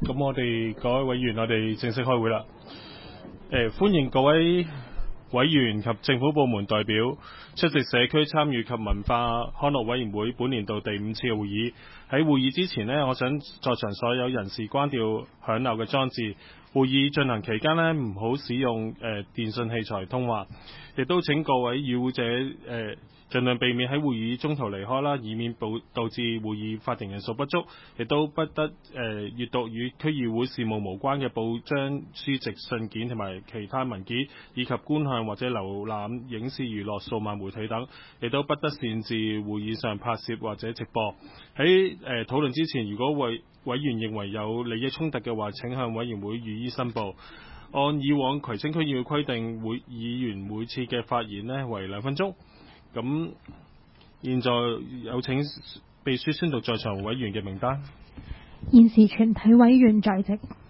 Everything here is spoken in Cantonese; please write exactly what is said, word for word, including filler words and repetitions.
咁我哋各位委員，我哋正式開會啦。誒、呃，歡迎各位委員及政府部門代表出席社區參與及文化康樂委員會本年度第五次嘅會議。喺會議之前呢，我想在場所有人士關掉響鬧嘅裝置。會議進行期間呢，唔好使用誒、呃、電訊器材通話，亦都請各位與會者誒、呃盡量避免喺會議中途離開啦，以免導致會議法定人數不足。亦都不得誒閱讀與區議會事務無關嘅報章、書籍、信件同埋其他文件，以及觀看或者瀏覽影視娛樂數碼媒體等。亦都不得擅自會議上拍攝或者直播。喺誒討論之前，如果委委員認為有利益衝突嘅話，請向委員會予以申報。按以往葵青區議會規定，會議員每次嘅發言呢為兩分鐘。咁現在有請秘書宣讀在場委員嘅名單。 現時全體委員在席。